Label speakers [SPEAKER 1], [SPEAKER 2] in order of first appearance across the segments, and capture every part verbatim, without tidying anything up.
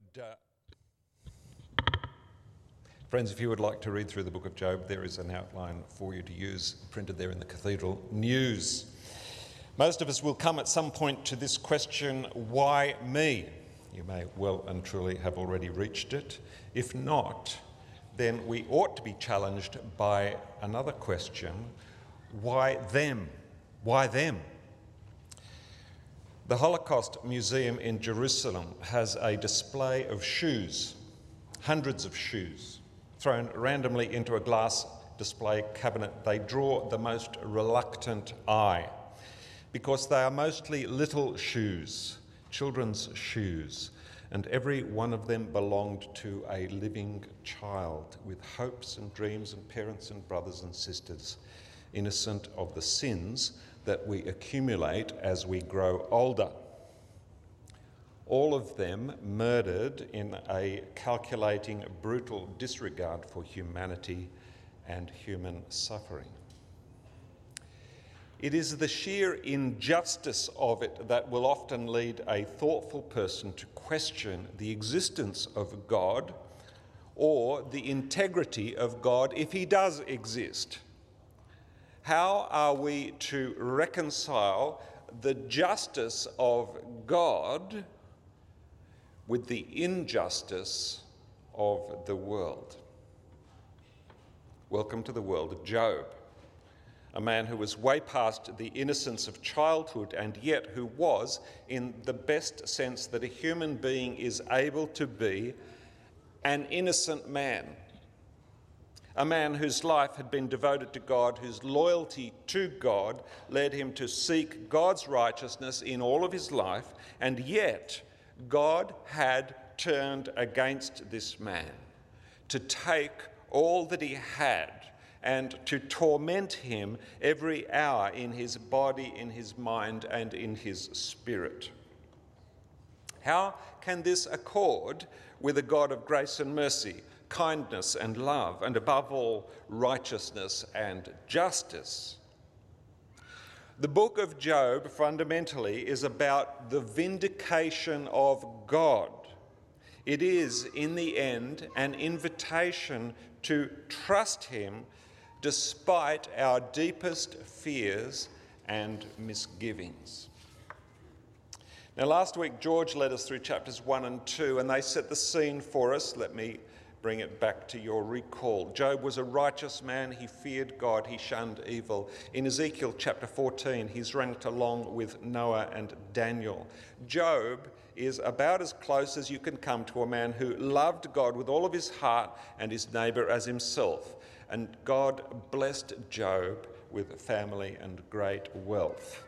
[SPEAKER 1] Uh, Friends, if you would like to read through the book of Job, there is an outline for you to use printed there in the Cathedral News. Most of us will come at some point to this question, why me? You may well and truly have already reached it. If not, then we ought to be challenged by another question, why them? Why them? The Holocaust Museum in Jerusalem has a display of shoes, hundreds of shoes, thrown randomly into a glass display cabinet. They draw the most reluctant eye because they are mostly little shoes, children's shoes, and every one of them belonged to a living child with hopes and dreams and parents and brothers and sisters, innocent of the sins that we accumulate as we grow older. All of them murdered in a calculating, brutal disregard for humanity and human suffering. It is the sheer injustice of it that will often lead a thoughtful person to question the existence of God or the integrity of God if he does exist. How are we to reconcile the justice of God with the injustice of the world? Welcome to the world of Job, a man who was way past the innocence of childhood and yet who was, in the best sense that a human being is able to be, an innocent man. A man whose life had been devoted to God, whose loyalty to God led him to seek God's righteousness in all of his life, and yet God had turned against this man to take all that he had and to torment him every hour in his body, in his mind, and in his spirit. How can this accord with a God of grace and mercy, kindness and love, and above all, righteousness and justice? The book of Job fundamentally is about the vindication of God. It is, in the end, an invitation to trust him despite our deepest fears and misgivings. Now, last week, George led us through chapters one and two, and they set the scene for us. Let me bring it back to your recall. Job was a righteous man. He feared God. He shunned evil. In Ezekiel chapter fourteen, he's ranked along with Noah and Daniel. Job is about as close as you can come to a man who loved God with all of his heart and his neighbour as himself. And God blessed Job with family and great wealth.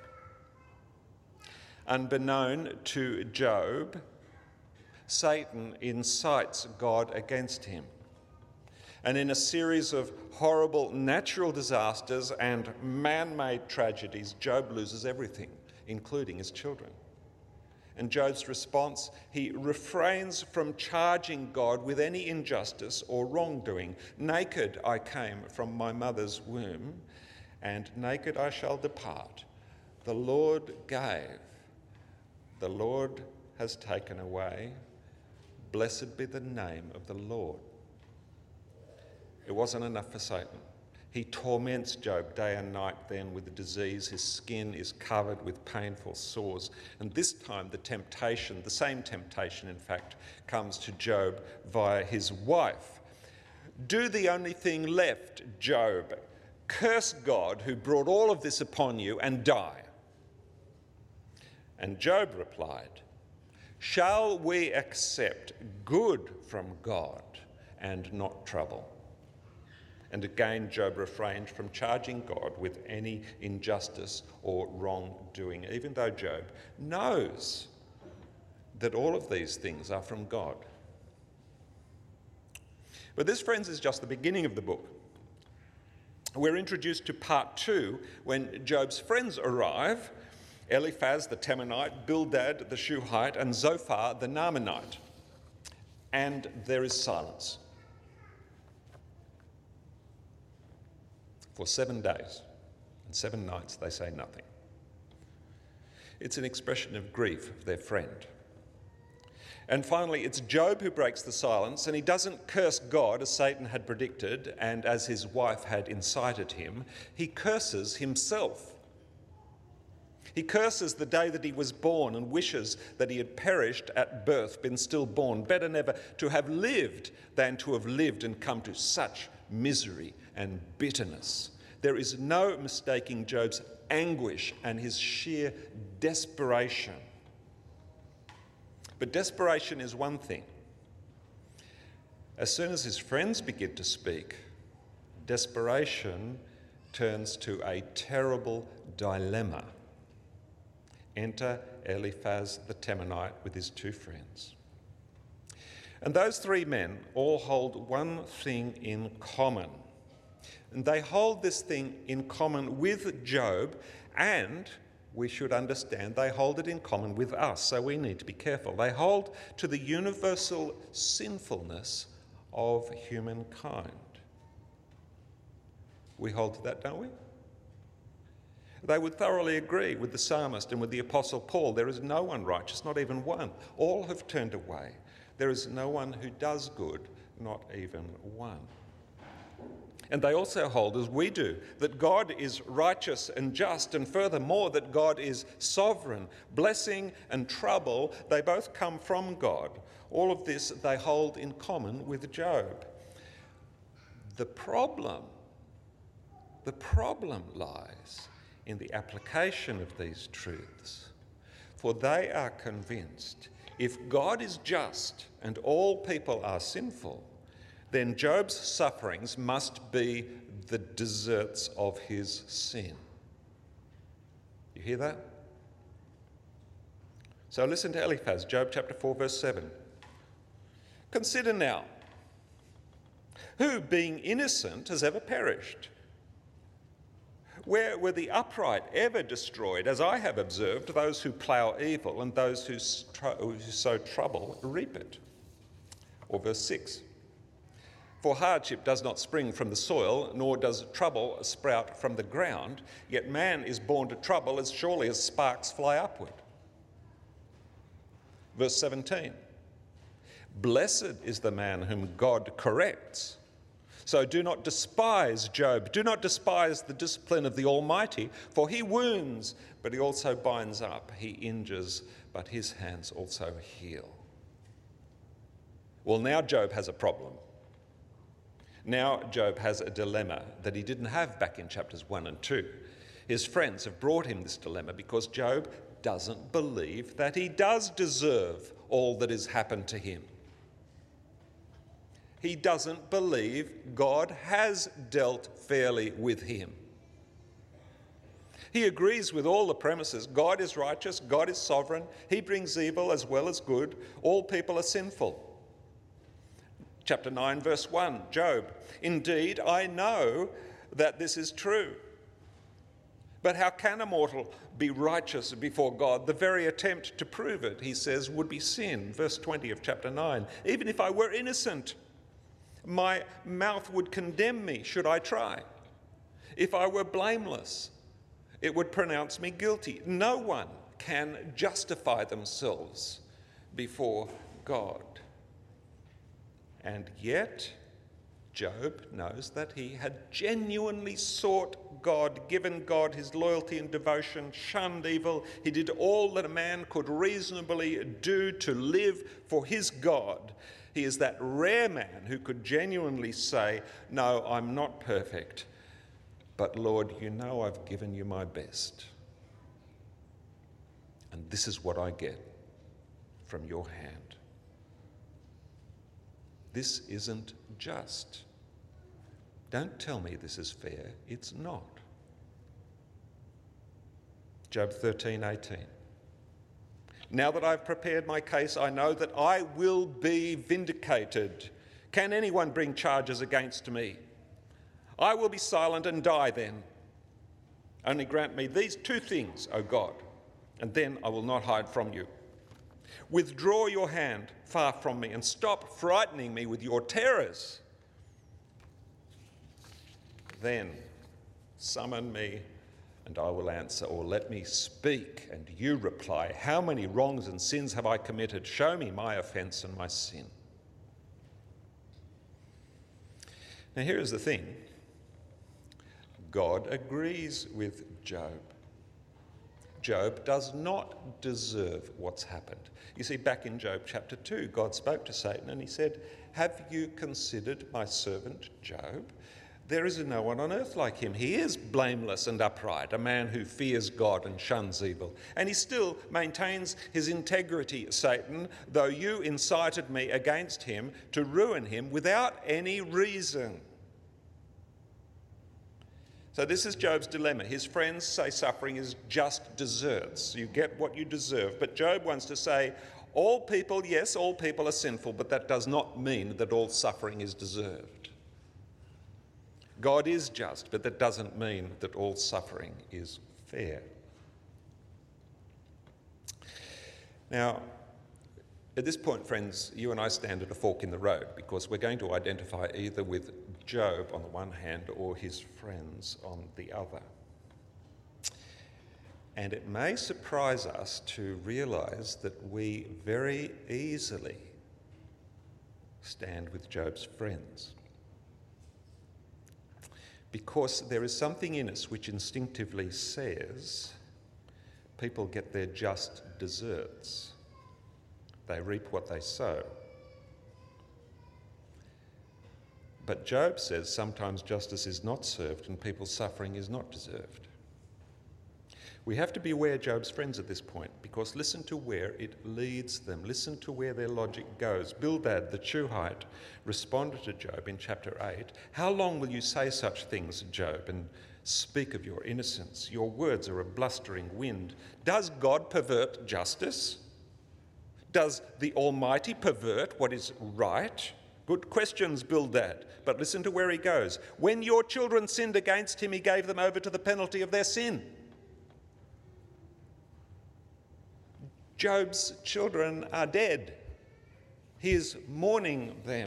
[SPEAKER 1] Unbeknown to Job, Satan incites God against him. And in a series of horrible natural disasters and man-made tragedies, Job loses everything, including his children. And Job's response, he refrains from charging God with any injustice or wrongdoing. Naked I came from my mother's womb, and naked I shall depart. The Lord gave, the Lord has taken away. Blessed be the name of the Lord. It wasn't enough for Satan. He torments Job day and night then with the disease. His skin is covered with painful sores. And this time the temptation, the same temptation in fact, comes to Job via his wife. Do the only thing left, Job. Curse God who brought all of this upon you and die. And Job replied, shall we accept good from God and not trouble? And again, Job refrained from charging God with any injustice or wrongdoing, even though Job knows that all of these things are from God. But this, friends, is just the beginning of the book. We're introduced to part two when Job's friends arrive: Eliphaz the Temanite, Bildad the Shuhite, and Zophar the Naamanite. And there is silence. For seven days and seven nights they say nothing. It's an expression of grief of their friend. And finally, it's Job who breaks the silence, and he doesn't curse God as Satan had predicted and as his wife had incited him. He curses himself. He curses the day that he was born and wishes that he had perished at birth, been stillborn. Better never to have lived than to have lived and come to such misery and bitterness. There is no mistaking Job's anguish and his sheer desperation. But desperation is one thing. As soon as his friends begin to speak, desperation turns to a terrible dilemma. Enter Eliphaz the Temanite with his two friends. And those three men all hold one thing in common. And they hold this thing in common with Job, and we should understand they hold it in common with us, so we need to be careful. They hold to the universal sinfulness of humankind. We hold to that, don't we? They would thoroughly agree with the psalmist and with the Apostle Paul. There is no one righteous, not even one. All have turned away. There is no one who does good, not even one. And they also hold, as we do, that God is righteous and just, and furthermore, that God is sovereign. Blessing and trouble, they both come from God. All of this they hold in common with Job. The problem, the problem lies in the application of these truths. For they are convinced if God is just and all people are sinful, then Job's sufferings must be the deserts of his sin. You hear that? So listen to Eliphaz, Job chapter four, verse seven. Consider now, who being innocent has ever perished? Where were the upright ever destroyed, as I have observed, those who plough evil and those who sow trouble reap it? Or verse six. For hardship does not spring from the soil, nor does trouble sprout from the ground, yet man is born to trouble as surely as sparks fly upward. Verse seventeen. Blessed is the man whom God corrects. So do not despise Job. Do not despise the discipline of the Almighty, for he wounds, but he also binds up. He injures, but his hands also heal. Well, now Job has a problem. Now Job has a dilemma that he didn't have back in chapters one and two. His friends have brought him this dilemma because Job doesn't believe that he does deserve all that has happened to him. He doesn't believe God has dealt fairly with him. He agrees with all the premises. God is righteous, God is sovereign, he brings evil as well as good, all people are sinful. Chapter nine, verse one, Job, indeed, I know that this is true. But how can a mortal be righteous before God? The very attempt to prove it, he says, would be sin. Verse twenty of chapter nine, even if I were innocent, my mouth would condemn me should I try. If I were blameless, it would pronounce me guilty. No one can justify themselves before God. And yet, Job knows that he had genuinely sought God, given God his loyalty and devotion, shunned evil. He did all that a man could reasonably do to live for his God. He is that rare man who could genuinely say, no, I'm not perfect, but Lord, you know I've given you my best. And this is what I get from your hand. This isn't just. Don't tell me this is fair. It's not. Job thirteen eighteen. Now that I've prepared my case, I know that I will be vindicated. Can anyone bring charges against me? I will be silent and die then. Only grant me these two things, O God, and then I will not hide from you. Withdraw your hand far from me and stop frightening me with your terrors. Then summon me And I will answer, or let me speak, and you reply, how many wrongs and sins have I committed? Show me my offence and my sin. Now here is the thing. God agrees with Job. Job does not deserve what's happened. You see, back in Job chapter two, God spoke to Satan and he said, have you considered my servant Job? There is no one on earth like him. He is blameless and upright, a man who fears God and shuns evil. And he still maintains his integrity, Satan, though you incited me against him to ruin him without any reason. So this is Job's dilemma. His friends say suffering is just deserts. You get what you deserve. But Job wants to say, all people, yes, all people are sinful, but that does not mean that all suffering is deserved. God is just, but that doesn't mean that all suffering is fair. Now, at this point, friends, you and I stand at a fork in the road because we're going to identify either with Job on the one hand or his friends on the other. And it may surprise us to realise that we very easily stand with Job's friends, because there is something in us which instinctively says people get their just deserts. They reap what they sow. But Job says sometimes justice is not served and people's suffering is not deserved. We have to beware Job's friends at this point, because listen to where it leads them. Listen to where their logic goes. Bildad the Shuhite responded to Job in chapter eight, how long will you say such things, Job, and speak of your innocence? Your words are a blustering wind. Does God pervert justice? Does the Almighty pervert what is right? Good questions, Bildad, but listen to where he goes. When your children sinned against him, he gave them over to the penalty of their sin. Job's children are dead. He is mourning them.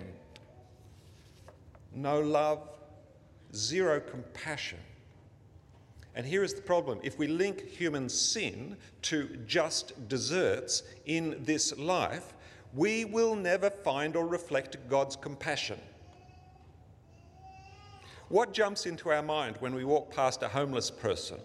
[SPEAKER 1] No love, zero compassion. And here is the problem. If we link human sin to just deserts in this life, we will never find or reflect God's compassion. What jumps into our mind when we walk past a homeless person?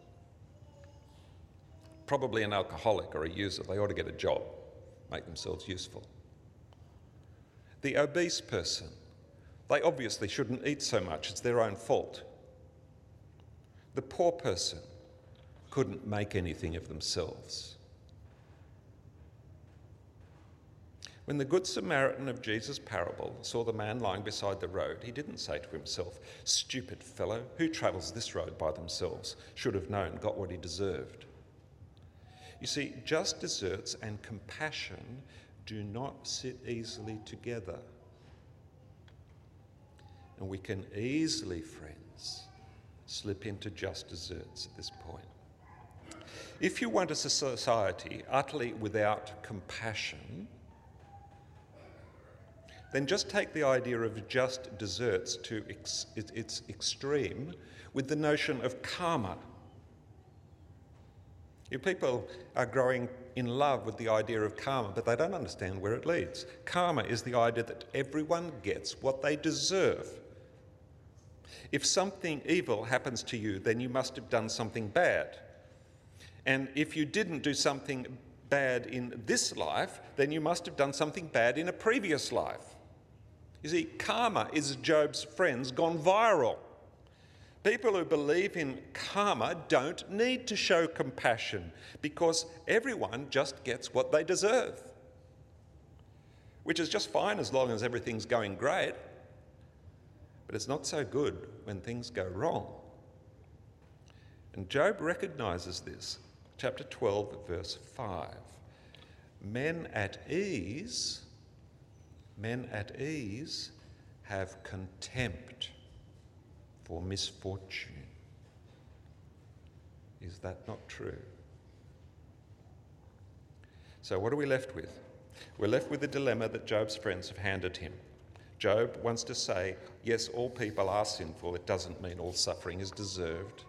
[SPEAKER 1] Probably an alcoholic or a user. They ought to get a job, make themselves useful. The obese person. They obviously shouldn't eat so much. It's their own fault. The poor person couldn't make anything of themselves. When the Good Samaritan of Jesus' parable saw the man lying beside the road, he didn't say to himself, "Stupid fellow, who travels this road by themselves? Should have known, got what he deserved." You see, just deserts and compassion do not sit easily together. And we can easily, friends, slip into just deserts at this point. If you want a society utterly without compassion, then just take the idea of just deserts to ex- its extreme with the notion of karma. You people are growing in love with the idea of karma, but they don't understand where it leads. Karma is the idea that everyone gets what they deserve. If something evil happens to you, then you must have done something bad. And if you didn't do something bad in this life, then you must have done something bad in a previous life. You see, karma is Job's friends gone viral. People who believe in karma don't need to show compassion because everyone just gets what they deserve, which is just fine as long as everything's going great, but it's not so good when things go wrong. And Job recognises this. Chapter twelve, verse five. Men at ease, men at ease have contempt for misfortune. Is that not true? So what are we left with? We're left with the dilemma that Job's friends have handed him. Job wants to say, yes, all people are sinful. It doesn't mean all suffering is deserved.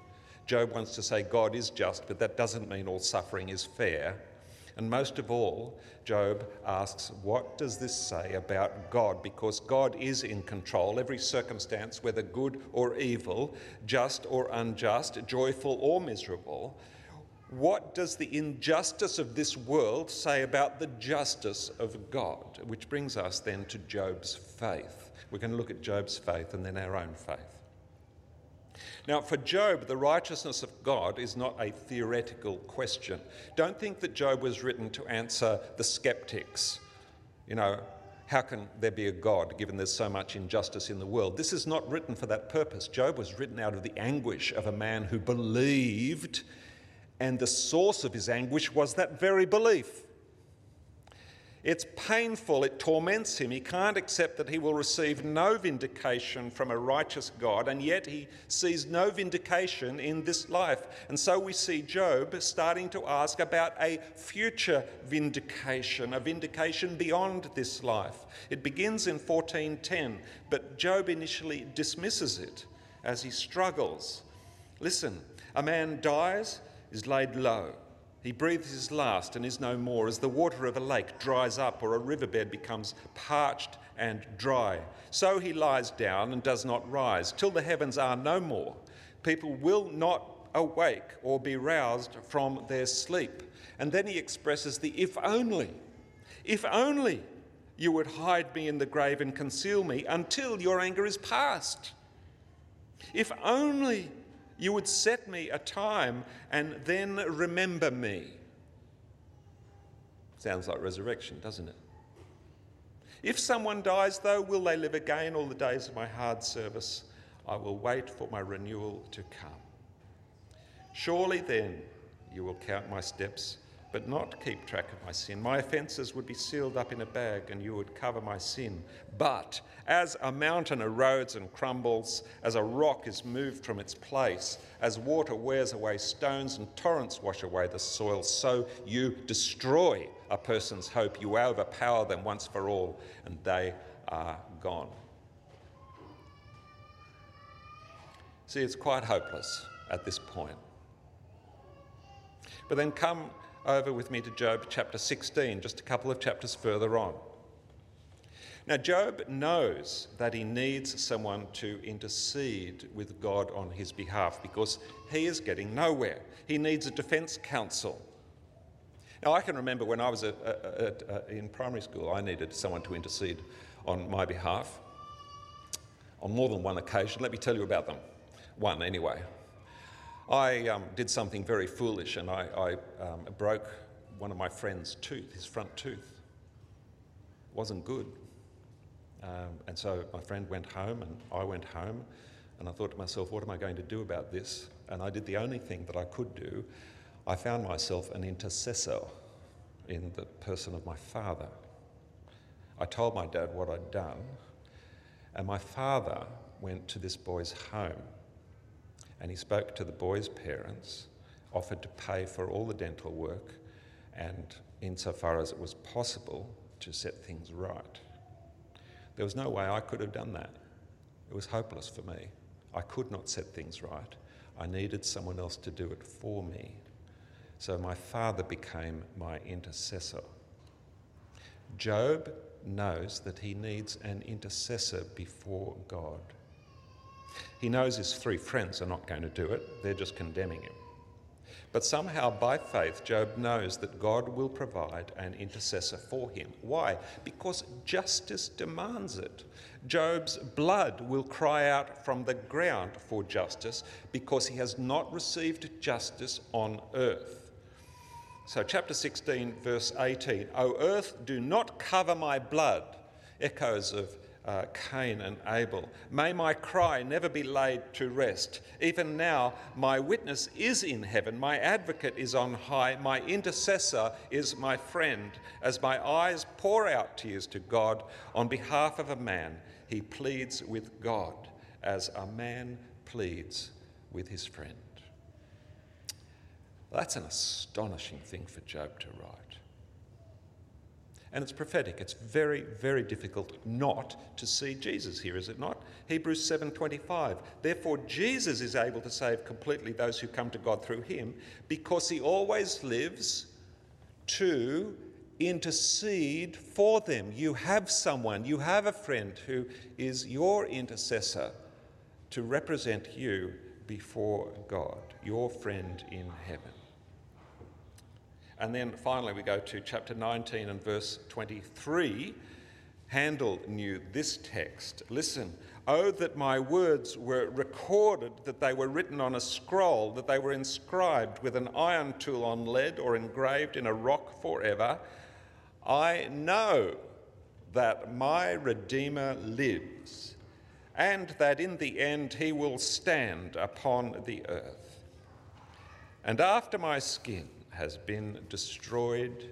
[SPEAKER 1] Job wants to say God is just, but that doesn't mean all suffering is fair. And most of all, Job asks, what does this say about God? Because God is in control. Every circumstance, whether good or evil, just or unjust, joyful or miserable. What does the injustice of this world say about the justice of God? Which brings us then to Job's faith. We're going to look at Job's faith and then our own faith. Now, for Job, the righteousness of God is not a theoretical question. Don't think that Job was written to answer the skeptics. You know, how can there be a God given there's so much injustice in the world? This is not written for that purpose. Job was written out of the anguish of a man who believed, and the source of his anguish was that very belief. It's painful, it torments him. He can't accept that he will receive no vindication from a righteous God, and yet he sees no vindication in this life. And so we see Job starting to ask about a future vindication, a vindication beyond this life. It begins in fourteen ten, but Job initially dismisses it as he struggles. Listen, a man dies, is laid low. He breathes his last and is no more, as the water of a lake dries up or a riverbed becomes parched and dry. So he lies down and does not rise, till the heavens are no more. People will not awake or be roused from their sleep. And then he expresses the if only, if only you would hide me in the grave and conceal me until your anger is past. If only you would set me a time and then remember me. Sounds like resurrection, doesn't it? If someone dies, though, will they live again all the days of my hard service? I will wait for my renewal to come. Surely then you will count my steps, but not keep track of my sin. My offences would be sealed up in a bag, and you would cover my sin. But as a mountain erodes and crumbles, as a rock is moved from its place, as water wears away stones and torrents wash away the soil, so you destroy a person's hope. You overpower them once for all, and they are gone. See, it's quite hopeless at this point. But then come over with me to Job chapter sixteen, just a couple of chapters further on. Now, Job knows that he needs someone to intercede with God on his behalf because he is getting nowhere. He needs a defence counsel. Now, I can remember when I was at, at, at, in primary school, I needed someone to intercede on my behalf on more than one occasion. Let me tell you about them. One, anyway. I um, did something very foolish, and I, I um, broke one of my friend's tooth, his front tooth. It wasn't good. Um, and so my friend went home, and I went home, and I thought to myself, what am I going to do about this? And I did the only thing that I could do. I found myself an intercessor in the person of my father. I told my dad what I'd done, and my father went to this boy's home. And he spoke to the boy's parents, offered to pay for all the dental work, and insofar as it was possible, to set things right. There was no way I could have done that. It was hopeless for me. I could not set things right. I needed someone else to do it for me. So my father became my intercessor. Job knows that he needs an intercessor before God. He knows his three friends are not going to do it. They're just condemning him. But somehow, by faith, Job knows that God will provide an intercessor for him. Why? Because justice demands it. Job's blood will cry out from the ground for justice because he has not received justice on earth. So chapter sixteen, verse eighteen, O earth, do not cover my blood. Echoes of Uh, Cain and Abel. May my cry never be laid to rest. Even now, my witness is in heaven. My advocate is on high. My intercessor is my friend. As my eyes pour out tears to God on behalf of a man, he pleads with God as a man pleads with his friend. That's an astonishing thing for Job to write. And it's prophetic. It's very, very difficult not to see Jesus here, is it not? Hebrews seven twenty-five. Therefore, Jesus is able to save completely those who come to God through him, because he always lives to intercede for them. You have someone, you have a friend who is your intercessor to represent you before God, your friend in heaven. And then finally we go to chapter nineteen and verse twenty-three. Handel knew this text. Listen, oh, that my words were recorded, that they were written on a scroll, that they were inscribed with an iron tool on lead or engraved in a rock forever. I know that my Redeemer lives, and that in the end he will stand upon the earth. And after my skin has been destroyed,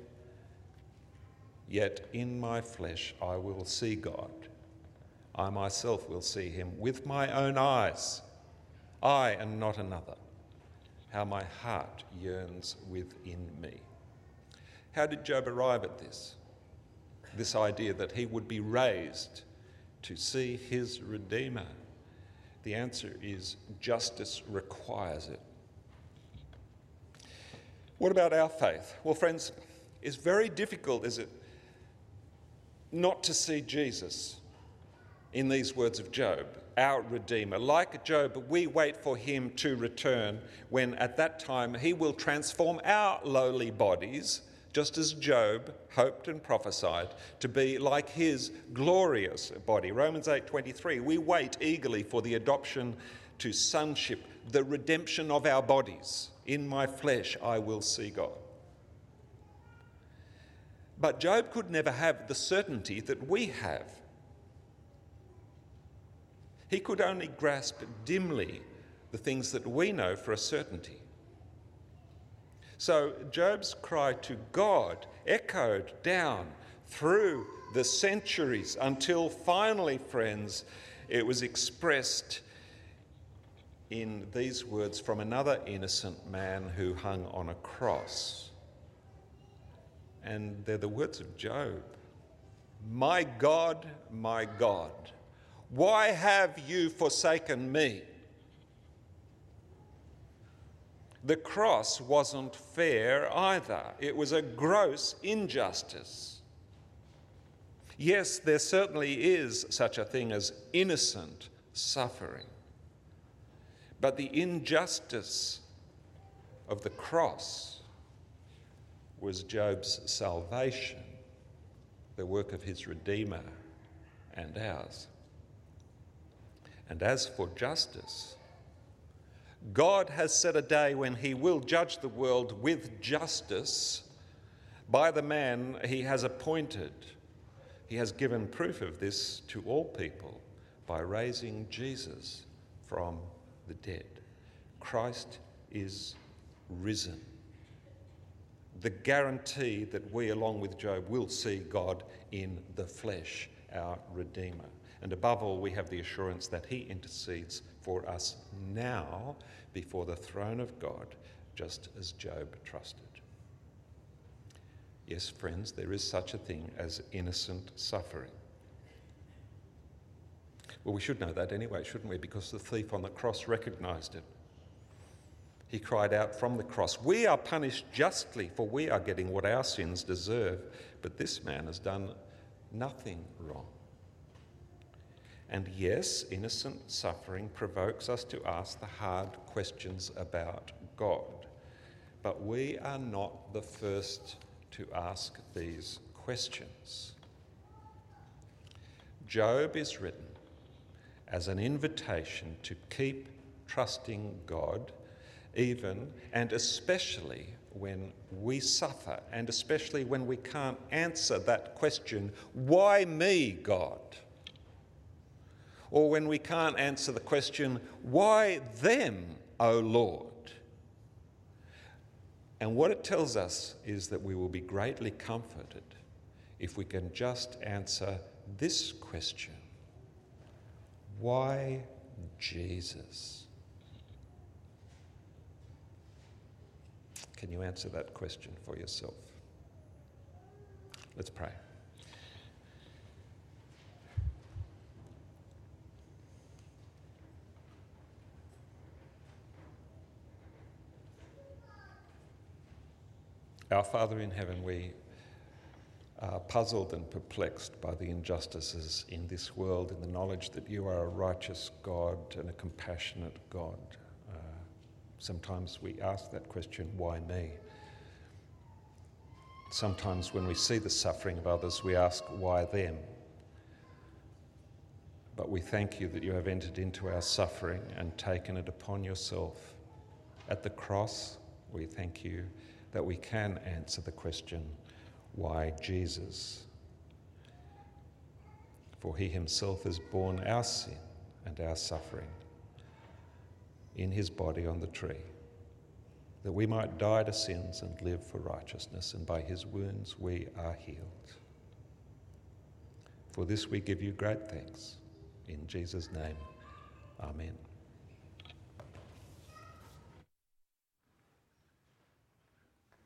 [SPEAKER 1] yet in my flesh I will see God. I myself will see him with my own eyes, I and not another. How my heart yearns within me. How did Job arrive at this? This idea that he would be raised to see his Redeemer. The answer is justice requires it. What about our faith? Well, friends, it's very difficult, is it, not to see Jesus in these words of Job, our Redeemer. Like Job, we wait for him to return when at that time he will transform our lowly bodies, just as Job hoped and prophesied, to be like his glorious body. Romans eight twenty-three, we wait eagerly for the adoption to sonship, the redemption of our bodies. In my flesh I will see God. But Job could never have the certainty that we have. He could only grasp dimly the things that we know for a certainty. So Job's cry to God echoed down through the centuries until finally, friends, it was expressed in these words from another innocent man who hung on a cross. And they're the words of Job. My God, my God, why have you forsaken me? The cross wasn't fair either. It was a gross injustice. Yes, there certainly is such a thing as innocent suffering. But the injustice of the cross was Job's salvation, the work of his Redeemer and ours. And as for justice, God has set a day when he will judge the world with justice by the man he has appointed. He has given proof of this to all people by raising Jesus from the dead. Christ is risen. The guarantee that we, along with Job, will see God in the flesh, our Redeemer. And above all, we have the assurance that he intercedes for us now before the throne of God, just as Job trusted. Yes, friends, there is such a thing as innocent suffering. Well, we should know that anyway, shouldn't we? Because the thief on the cross recognised it. He cried out from the cross, "We are punished justly, for we are getting what our sins deserve, but this man has done nothing wrong." And yes, innocent suffering provokes us to ask the hard questions about God. But we are not the first to ask these questions. Job is written as an invitation to keep trusting God, even and especially when we suffer, and especially when we can't answer that question, why me, God? Or when we can't answer the question, why them, O Lord? And what it tells us is that we will be greatly comforted if we can just answer this question, why Jesus? Can you answer that question for yourself? Let's pray. Our Father in heaven, we are puzzled and perplexed by the injustices in this world, in the knowledge that you are a righteous God and a compassionate God. Uh, sometimes we ask that question, why me? Sometimes when we see the suffering of others, we ask, why them? But we thank you that you have entered into our suffering and taken it upon yourself. At the cross, we thank you that we can answer the question, why Jesus? For he himself has borne our sin and our suffering in his body on the tree, that we might die to sins and live for righteousness, and by his wounds we are healed. For this we give you great thanks. In Jesus' name, amen.